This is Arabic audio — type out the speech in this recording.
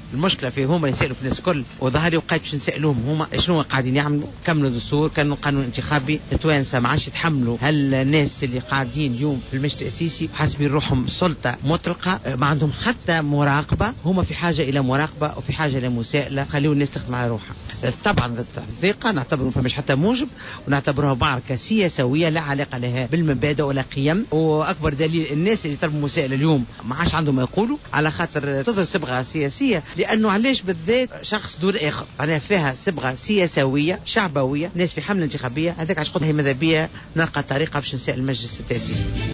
المشكله في هما يسالوا في الناس الكل، وظهري وقعت باش نسالوهم هما شنو قاعدين يعملوا. كملوا دستور، كانوا قانون انتخابي، التوانسه ما عادش يتحملوا هالناس اللي قاعدين اليوم في المجلس التاسيسي حاسبين روحهم سلطه مطلقه، ما عندهم حتى مراقبه. هما في حاجه الى مراقبه وفي حاجه الى مساءله، خليوا الناس تخدم على روحها. طبعا الثقه نعتبره فمش حتى موجب، ونعتبرها معركه سياسيه لا علاقه لها بالمبادئ ولا قيم. واكبر دليل الناس اللي طلبوا مساءله اليوم ما عادش عندهم ما يقولوا، على خاطر تظهر صبغه سياسيه. لانه علاش بالذات شخص دون اخر، انا فيها صبغه سياسويه شعبويه، ناس في حمله انتخابيه. هذاك علاش قلت هي ماذا بيا نلقى طريقه باش نسال المجلس التاسيسي.